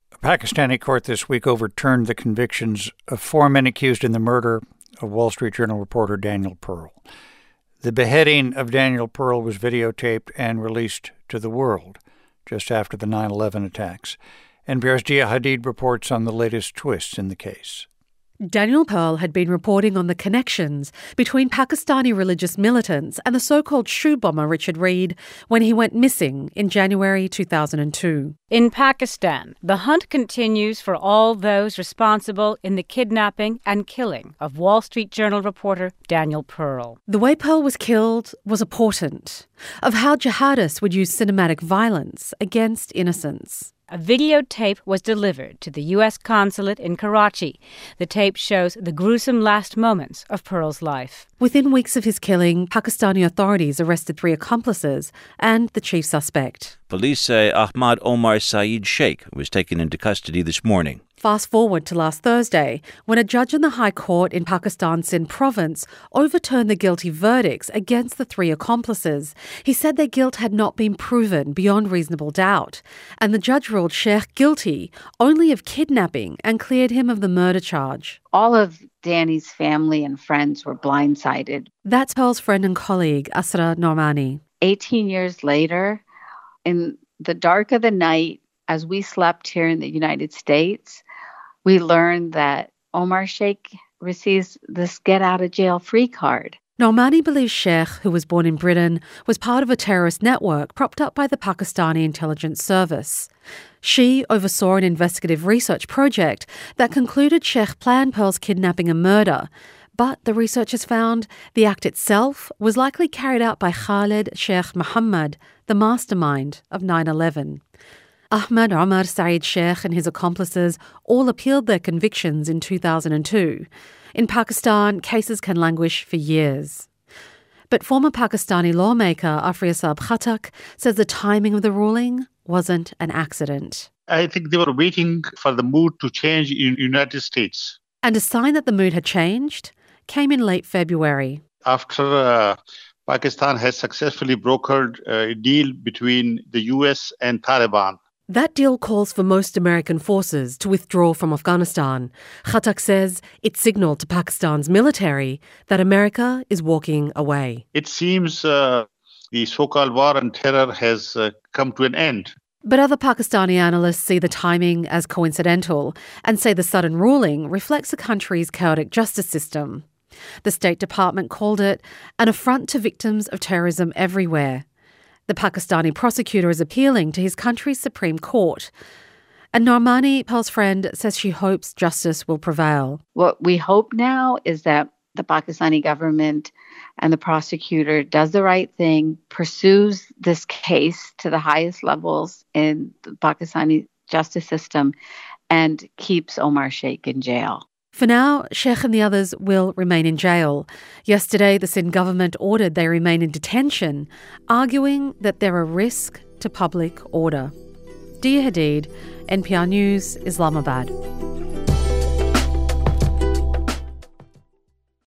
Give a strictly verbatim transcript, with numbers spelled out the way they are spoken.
A Pakistani court this week overturned the convictions of four men accused in the murder of Wall Street Journal reporter Daniel Pearl. The beheading of Daniel Pearl was videotaped and released to the world just after the nine eleven attacks. N P R's Dia Hadid reports on the latest twists in the case. Daniel Pearl had been reporting on the connections between Pakistani religious militants and the so-called shoe bomber Richard Reid when he went missing in January two thousand two. In Pakistan, the hunt continues for all those responsible in the kidnapping and killing of Wall Street Journal reporter Daniel Pearl. The way Pearl was killed was a portent of how jihadists would use cinematic violence against innocents. A videotape was delivered to the U S consulate in Karachi. The tape shows the gruesome last moments of Pearl's life. Within weeks of his killing, Pakistani authorities arrested three accomplices and the chief suspect. Police say Ahmad Omar Saeed Sheikh was taken into custody this morning. Fast forward to last Thursday, when a judge in the High Court in Pakistan's Sindh province overturned the guilty verdicts against the three accomplices. He said their guilt had not been proven beyond reasonable doubt, and the judge ruled Sheikh guilty only of kidnapping and cleared him of the murder charge. All of Danny's family and friends were blindsided. That's Pearl's friend and colleague, Asra Normani. eighteen years later, in the dark of the night, as we slept here in the United States, we learned that Omar Sheikh receives this get-out-of-jail-free card. Normani believes Sheikh, who was born in Britain, was part of a terrorist network propped up by the Pakistani intelligence service. She oversaw an investigative research project that concluded Sheikh planned Pearl's kidnapping and murder, but the researchers found the act itself was likely carried out by Khalid Sheikh Mohammed, the mastermind of nine eleven. Ahmad Omar Saeed Sheikh and his accomplices all appealed their convictions in two thousand two. In Pakistan, cases can languish for years. But former Pakistani lawmaker Afriyesab Khattak says the timing of the ruling wasn't an accident. I think they were waiting for the mood to change in the United States. And a sign that the mood had changed came in late February. After uh, Pakistan has successfully brokered a deal between the U S and Taliban. That deal calls for most American forces to withdraw from Afghanistan. Khattak says it signaled to Pakistan's military that America is walking away. It seems uh, the so-called war on terror has uh, come to an end. But other Pakistani analysts see the timing as coincidental and say the sudden ruling reflects the country's chaotic justice system. The State Department called it an affront to victims of terrorism everywhere. The Pakistani prosecutor is appealing to his country's Supreme Court. And Normani, Pearl's friend, says she hopes justice will prevail. What we hope now is that the Pakistani government and the prosecutor does the right thing, pursues this case to the highest levels in the Pakistani justice system, and keeps Omar Sheikh in jail. For now, Sheikh and the others will remain in jail. Yesterday, the Sindh government ordered they remain in detention, arguing that they're a risk to public order. Dia Hadid, N P R News, Islamabad.